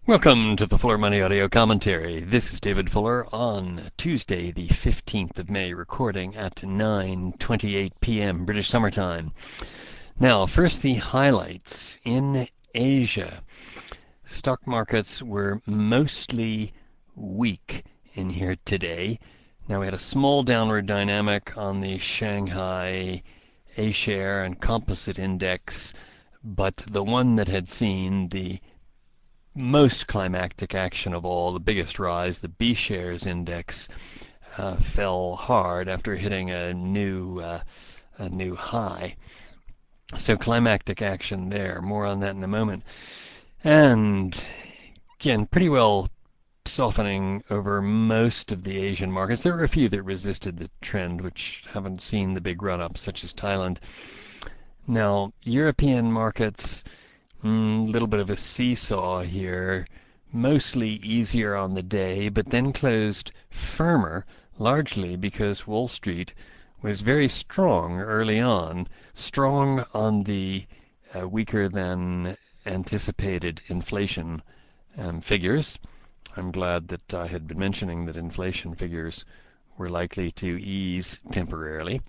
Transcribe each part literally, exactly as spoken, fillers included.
Welcome to the Fuller Money Audio Commentary. This is David Fuller on Tuesday, the fifteenth of May, recording at nine twenty-eight p m British Summer Time. Now, first the highlights. In Asia, stock markets were mostly weak in here today. Now, we had a small downward dynamic on the Shanghai A-share and composite index, but the one that had seen the most climactic action of all, the biggest rise, the B-shares index, uh, fell hard after hitting a new uh, a new high. So climactic action there. More on that in a moment. And again, pretty well softening over most of the Asian markets. There were a few that resisted the trend, which haven't seen the big run-up, such as Thailand. Now, European markets, a mm, little bit of a seesaw here, mostly easier on the day, but then closed firmer, largely because Wall Street was very strong early on, strong on the uh, weaker than anticipated inflation um, figures. I'm glad that I had been mentioning that inflation figures were likely to ease temporarily.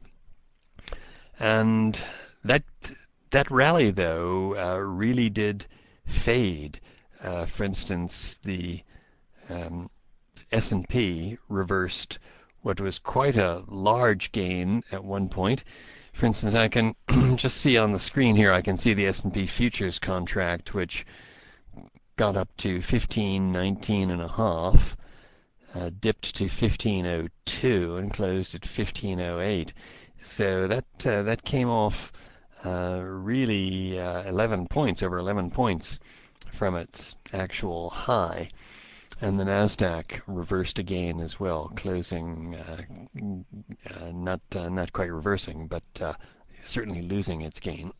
And that That rally, though, uh, really did fade. Uh, for instance, the um, S and P reversed what was quite a large gain at one point. For instance, I can just see on the screen here, I can see the S and P futures contract, which got up to fifteen nineteen and a half, uh, dipped to fifteen oh two, and closed at fifteen oh eight. So that uh, that came off Uh, really uh, eleven points, over eleven points from its actual high. And the Nasdaq reversed again as well, closing uh, uh, not uh, not quite reversing, but uh, certainly losing its gain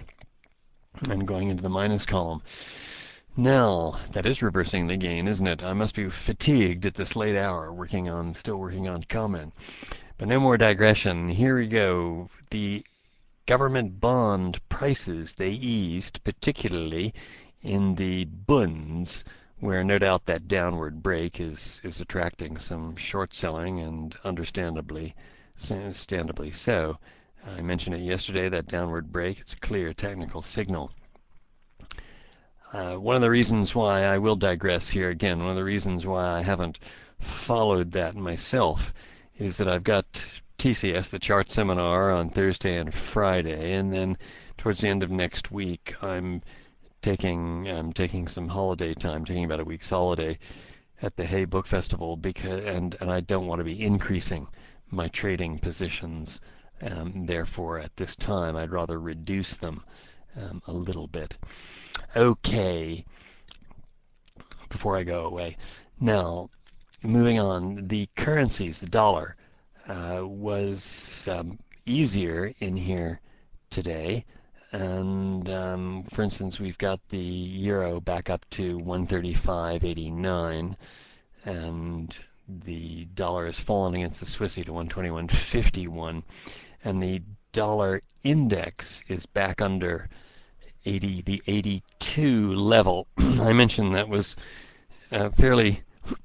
and going into the minus column. Now, that is reversing the gain, isn't it? I must be fatigued at this late hour, working on, still working on comment. But no more digression. Here we go. The government bond prices, they eased, particularly in the bunds, where no doubt that downward break is, is attracting some short selling, and understandably, understandably so. I mentioned it yesterday, that downward break, it's a clear technical signal. Uh, one of the reasons why I will digress here again, one of the reasons why I haven't followed that myself is that I've got T C S, the chart seminar, on Thursday and Friday, and then towards the end of next week, I'm taking I'm taking some holiday time, taking about a week's holiday at the Hay Book Festival, because and and I don't want to be increasing my trading positions. Um, therefore, at this time, I'd rather reduce them um, a little bit. Okay, before I go away. Now, moving on, the currencies, the dollar, Uh, was um, easier in here today. And um, for instance, we've got the euro back up to one thirty-five eighty-nine, and the dollar has fallen against the Swissy to one twenty-one fifty-one, and the dollar index is back under eighty, the eighty-two level. I mentioned that was uh, fairly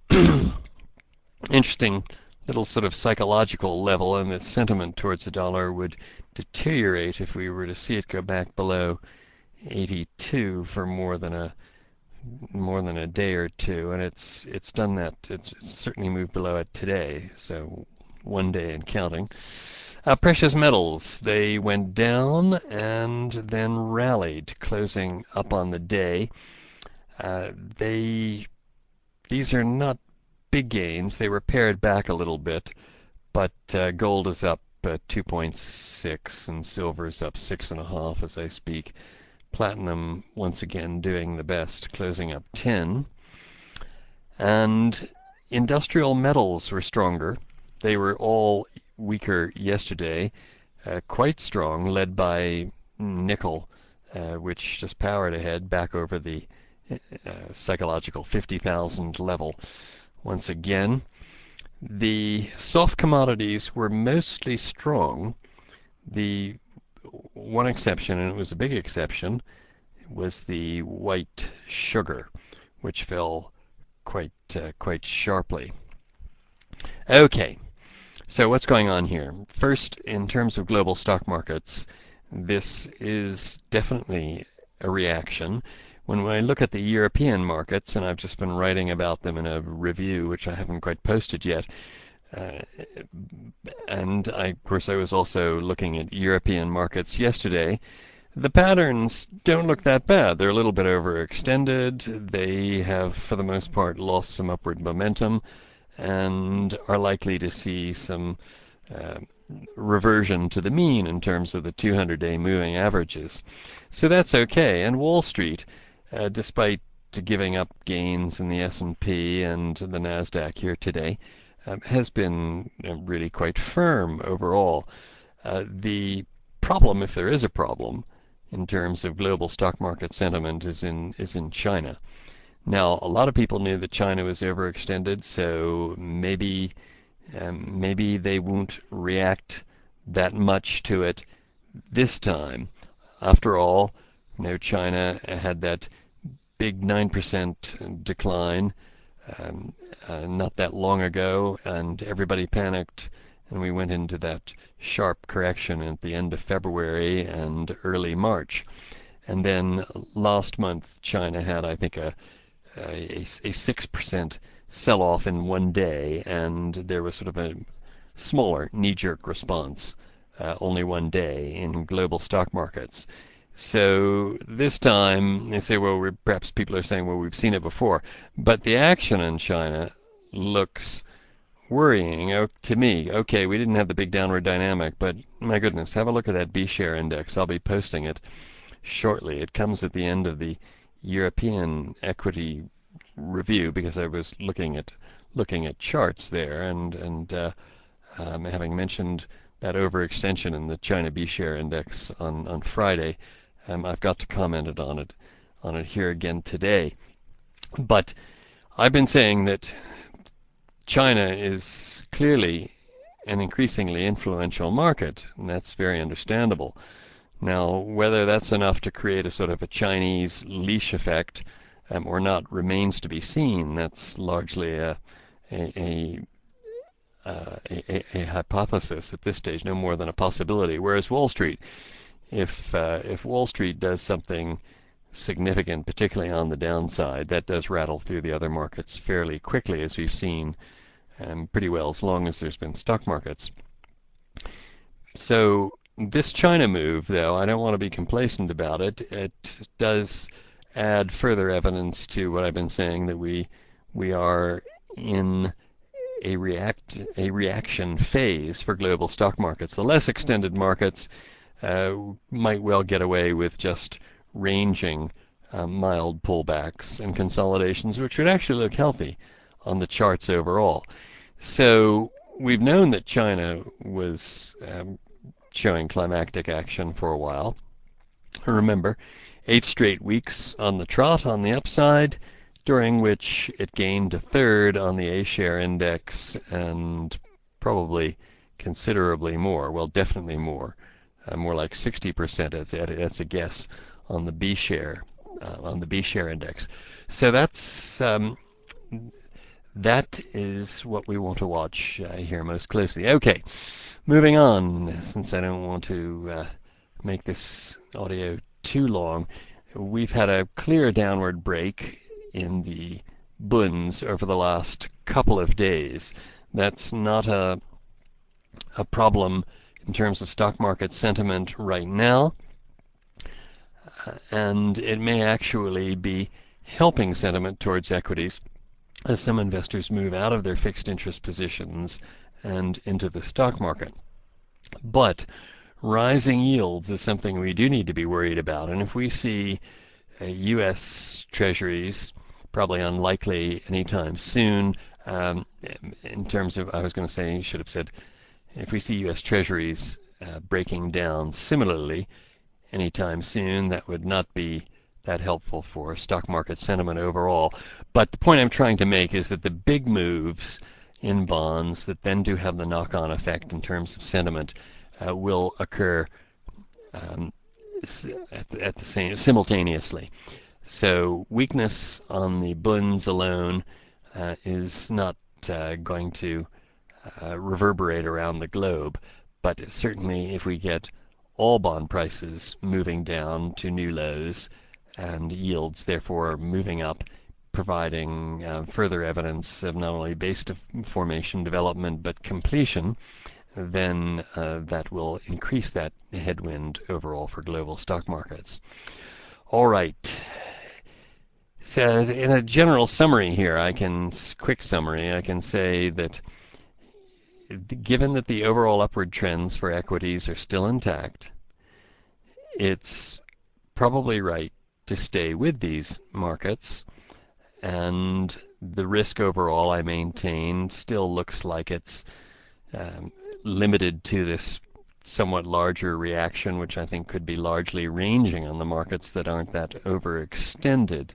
interesting little sort of psychological level, and the sentiment towards the dollar would deteriorate if we were to see it go back below eighty-two for more than a more than a day or two, and it's it's done that. It's certainly moved below it today, so one day and counting. Uh, precious metals, they went down and then rallied, closing up on the day. Uh, they these are not big gains. They were pared back a little bit, but uh, gold is up uh, two point six and silver is up six point five as I speak. Platinum once again doing the best, closing up ten. And industrial metals were stronger. They were all weaker yesterday, uh, quite strong, led by nickel, uh, which just powered ahead back over the uh, psychological fifty thousand level. Once again, the soft commodities were mostly strong. The one exception, and it was a big exception, was the white sugar, which fell quite uh, quite sharply. Okay, so what's going on here? First, in terms of global stock markets, this is definitely a reaction. When I look at the European markets, and I've just been writing about them in a review, which I haven't quite posted yet, uh, and I, of course I was also looking at European markets yesterday, the patterns don't look that bad. They're a little bit overextended. They have, for the most part, lost some upward momentum and are likely to see some uh, reversion to the mean in terms of the two hundred day moving averages. So that's okay. And Wall Street, uh, despite giving up gains in the S and P and the NASDAQ here today, um, has been uh, really quite firm overall. Uh, the problem, if there is a problem, in terms of global stock market sentiment is in is in China. Now, a lot of people knew that China was overextended, so maybe um, maybe they won't react that much to it this time. After all, you know, China had that big nine percent decline um, uh, not that long ago, and everybody panicked, and we went into that sharp correction at the end of February and early March. And then last month, China had, I think, a a, a six percent sell-off in one day, and there was sort of a smaller knee-jerk response, uh, only one day in global stock markets. So this time they say, well, we're, perhaps people are saying, well, we've seen it before, but the action in China looks worrying oh, to me. Okay, we didn't have the big downward dynamic, but my goodness, have a look at that B-share index. I'll be posting it shortly. It comes at the end of the European equity review because I was looking at looking at charts there, and and uh, um, having mentioned that overextension in the China B-share index on on Friday, um, I've got to comment on it on it here again today. But I've been saying that China is clearly an increasingly influential market, and that's very understandable. Now, whether that's enough to create a sort of a Chinese leash effect um, or not remains to be seen. That's largely a a, a, uh, a, a hypothesis at this stage, no more than a possibility. Whereas Wall Street, if uh, if Wall Street does something significant, particularly on the downside, that does rattle through the other markets fairly quickly, as we've seen um, pretty well as long as there's been stock markets. So this China move, though, I don't want to be complacent about it. It does add further evidence to what I've been saying, that we we are in a react a reaction phase for global stock markets. The less extended markets uh, might well get away with just ranging uh, mild pullbacks and consolidations, which would actually look healthy on the charts overall. So we've known that China was um, showing climactic action for a while. Remember, eight straight weeks on the trot on the upside, during which it gained a third on the A-share index and probably considerably more, well, definitely more, uh, more like sixty percent. That's, that's a guess on the B-share uh, on the B-share index. So that's um, that is what we want to watch uh, here most closely. Okay, moving on, since I don't want to uh, make this audio too long. We've had a clear downward break in the bunds over the last couple of days. That's not a a problem in terms of stock market sentiment right now, uh, and it may actually be helping sentiment towards equities as some investors move out of their fixed interest positions and into the stock market. But rising yields is something we do need to be worried about, and if we see uh, U S Treasuries, probably unlikely anytime soon, um, in terms of, I was going to say, should have said, if we see U S Treasuries uh, breaking down similarly anytime soon, that would not be that helpful for stock market sentiment overall. But the point I'm trying to make is that the big moves in bonds that then do have the knock-on effect in terms of sentiment uh, will occur um, at, the, at the same simultaneously. So weakness on the bunds alone uh, is not uh, going to uh, reverberate around the globe, but certainly if we get all bond prices moving down to new lows and yields therefore moving up, providing uh, further evidence of not only base formation development but completion, then uh, that will increase that headwind overall for global stock markets. All right. So in a general summary here, I can, quick summary, I can say that given that the overall upward trends for equities are still intact, it's probably right to stay with these markets, and the risk overall, I maintain, still looks like it's um, limited to this somewhat larger reaction, which I think could be largely ranging on the markets that aren't that overextended.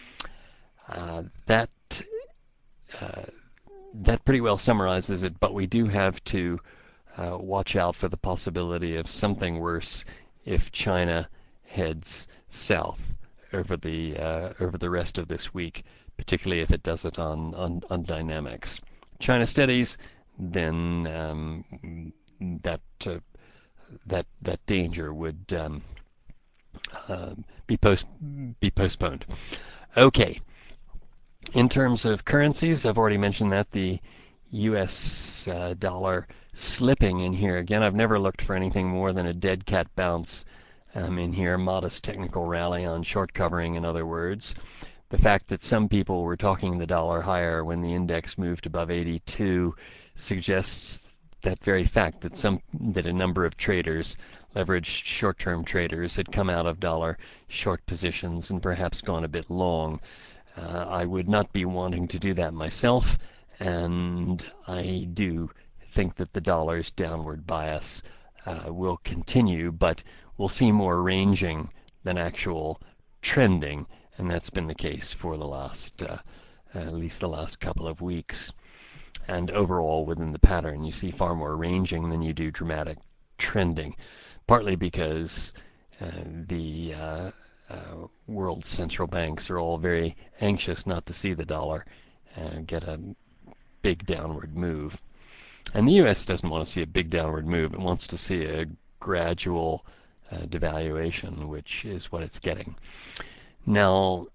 Uh, that uh, that pretty well summarizes it, but we do have to uh, watch out for the possibility of something worse if China heads south over the uh, over the rest of this week, particularly if it does it on on, on dynamics. China steadies, then um, that uh, that that danger would um, uh, be post be postponed. Okay. In terms of currencies, I've already mentioned that the U S uh, dollar slipping in here. Again, I've never looked for anything more than a dead cat bounce um, in here, modest technical rally on short covering, in other words. The fact that some people were talking the dollar higher when the index moved above eighty-two suggests that very fact that some that a number of traders, leveraged short-term traders, had come out of dollar short positions and perhaps gone a bit long. Uh, I would not be wanting to do that myself, and I do think that the dollar's downward bias uh, will continue, but we'll see more ranging than actual trending, and that's been the case for the last, uh, at least the last couple of weeks. And overall, within the pattern, you see far more ranging than you do dramatic trending, partly because uh, the uh, uh, world central banks are all very anxious not to see the dollar uh, get a big downward move. And the U S doesn't want to see a big downward move. It wants to see a gradual uh, devaluation, which is what it's getting. Now,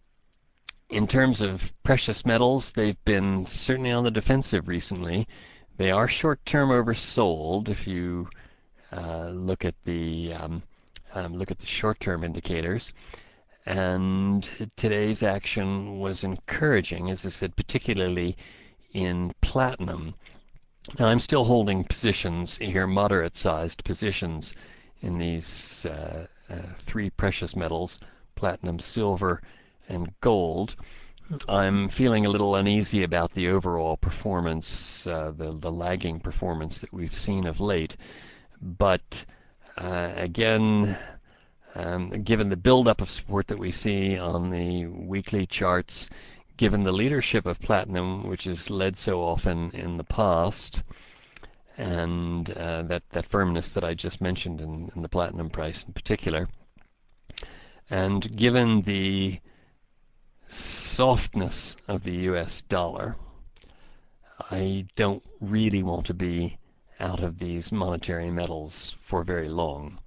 in terms of precious metals, they've been certainly on the defensive recently. They are short-term oversold if you uh, look at the um, um, look at the short-term indicators. And today's action was encouraging, as I said, particularly in platinum. Now, I'm still holding positions here, moderate-sized positions, in these uh, uh, three precious metals, platinum, silver, and gold. I'm feeling a little uneasy about the overall performance, uh, the, the lagging performance that we've seen of late. But uh, again, um, given the buildup of support that we see on the weekly charts, given the leadership of platinum, which has led so often in the past, and uh, that, that firmness that I just mentioned in, in the platinum price in particular, and given the softness of the U S dollar, I don't really want to be out of these monetary metals for very long.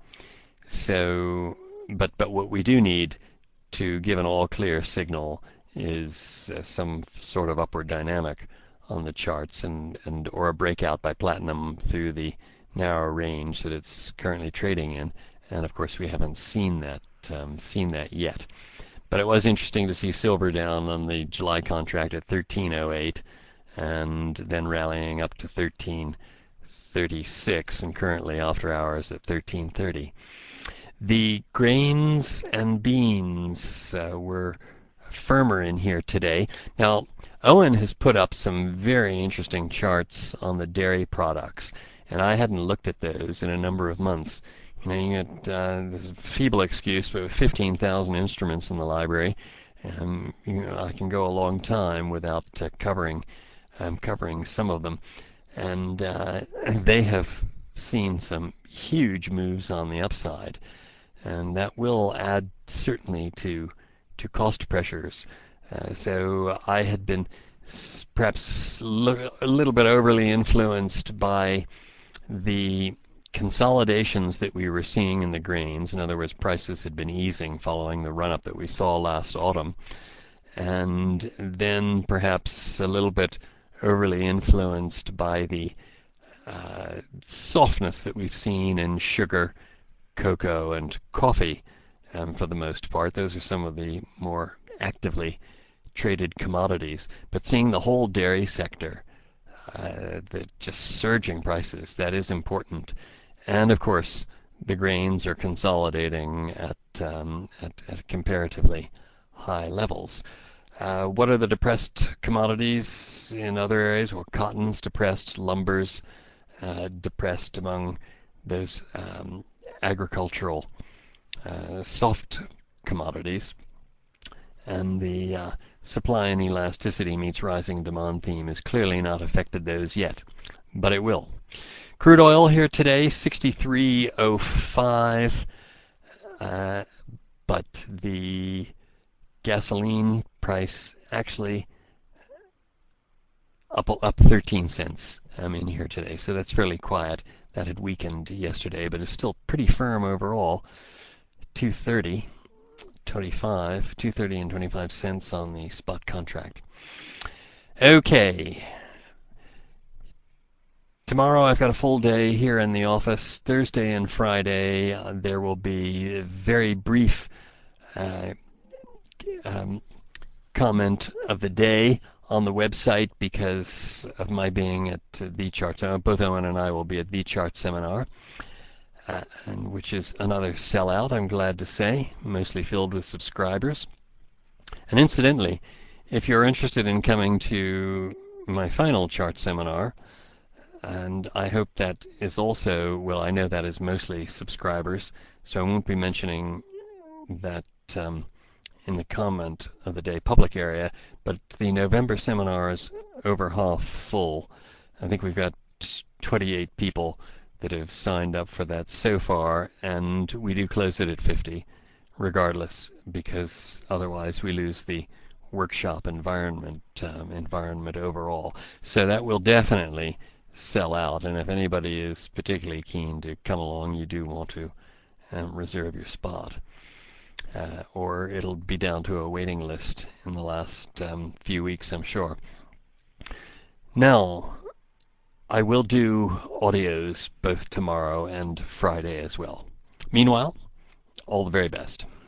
So, but but what we do need to give an all-clear signal is uh, some sort of upward dynamic on the charts, and, and or a breakout by platinum through the narrow range that it's currently trading in. And of course, we haven't seen that um, seen that yet. But it was interesting to see silver down on the July contract at thirteen oh eight, and then rallying up to thirteen thirty-six, and currently after hours at thirteen thirty. The grains and beans uh, were firmer in here today. Now, Owen has put up some very interesting charts on the dairy products, and I hadn't looked at those in a number of months. You know, you get uh, this feeble excuse, but with fifteen thousand instruments in the library, um, you know, I can go a long time without uh, covering um, covering some of them. And uh, they have seen some huge moves on the upside, and that will add certainly to to cost pressures. Uh, so I had been perhaps a little bit overly influenced by the consolidations that we were seeing in the grains. In other words, prices had been easing following the run-up that we saw last autumn, and then perhaps a little bit overly influenced by the uh, softness that we've seen in sugar, cocoa, and coffee. Um, for the most part, those are some of the more actively traded commodities. But seeing the whole dairy sector, uh, the just surging prices, that is important. And of course, the grains are consolidating at, um, at, at comparatively high levels. Uh, what are the depressed commodities in other areas? Well, cotton's depressed, lumber's uh, depressed among those um, agricultural uh, soft commodities. And the uh, supply and elasticity meets rising demand theme has clearly not affected those yet, but it will. Crude oil here today, sixty-three oh five, uh, but the gasoline price actually up up thirteen cents um, in here today, so that's fairly quiet. That had weakened yesterday, but is still pretty firm overall. two thirty twenty-five, two thirty and twenty-five cents on the spot contract. Okay. Tomorrow I've got a full day here in the office. Thursday and Friday uh, there will be a very brief uh, um, comment of the day on the website because of my being at uh, the Chart. So both Owen and I will be at the Chart seminar, uh, and which is another sellout, I'm glad to say, mostly filled with subscribers. And incidentally, if you're interested in coming to my final Chart seminar, and I hope that is also, well, I know that is mostly subscribers, so I won't be mentioning that um, in the comment of the day public area, but the November seminar is over half full. I think we've got twenty-eight people that have signed up for that so far, and we do close it at fifty regardless, because otherwise we lose the workshop environment um, environment overall. So that will definitely sell out, and if anybody is particularly keen to come along, you do want to um, reserve your spot. Uh, or it'll be down to a waiting list in the last um, few weeks, I'm sure. Now, I will do audios both tomorrow and Friday as well. Meanwhile, all the very best.